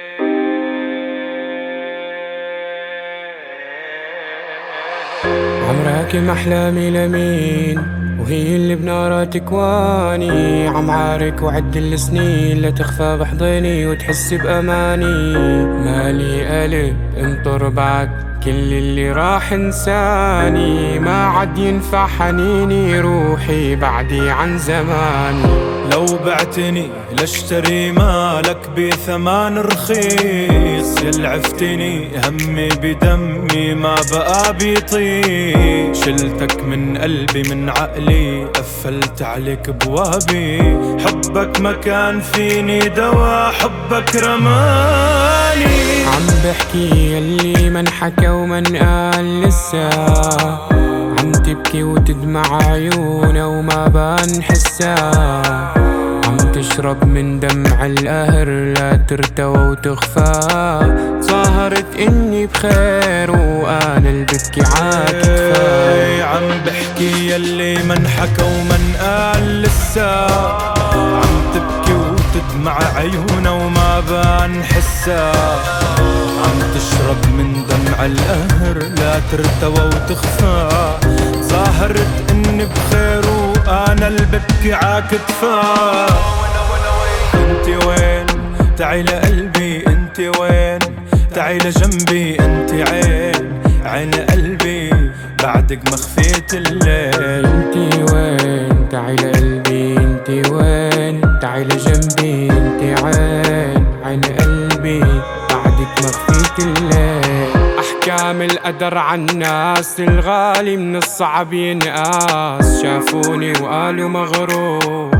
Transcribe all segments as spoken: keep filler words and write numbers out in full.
عم راكم أحلامي لمين وهي اللي بنارها تكواني. عم عارك وعد السنين لتخفى بحضني وتحس بأماني. مالي قلب انطر بعد كل اللي راح انساني. ما عاد ينفع حنيني روحي بعدي عن زماني. لو بعتني لاشتري مالك بثمن رخيص. يلعفتني همي بدمي ما بقى بيطيق. شلتك من قلبي من عقلي قفلت عليك بوابي. حبك ما كان فيني دوا حبك رماني. عم بحكي يلي من حكى ومن قال لسه. عم تبكي وتدمع عيونه وما بان حسها. عم تشرب من دمع القهر لا ترتوى وتخفى. ظاهرت اني بخير وانا البكي عاكفة. عم بحكي يلي من حكى ومن قال لسه. عم تبكي وتدمع عيونه وما بان حسها. عم تشرب من دمع القهر لا ترتوى وتخفى. ظاهرت اني بخير وانا البكي عاكتفى. انت وين تعي لقلبي انت وين تعي لجنبي انت عين عين قلبي بعدك ما خفيت الليل. انت وين تعي لقلبي انت وين تعي لجنبي انت عين عين قلبي بعدك ما خفيت الليل. أحكام القدر عالناس الغالي من الصعب ينقاس. شافوني وقالوا مغرور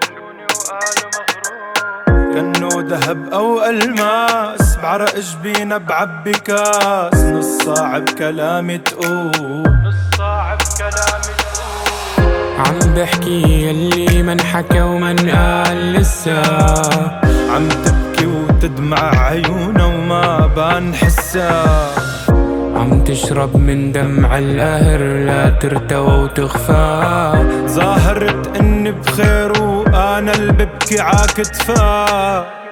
كأنه ذهب أو ألماس. بعرق جبينه بعبي كاس. نص صاعب كلامي تقول نص صاعب كلامي تقول. عم بحكي يلي من حكى ومن قال لسه. عم تبكي وتدمع عيونه وما بان حسها. عم تشرب من دمع القهر لا ترتوى وتخفى. ظاهرت اني بخير وانا اللي ببكي عاكتفى.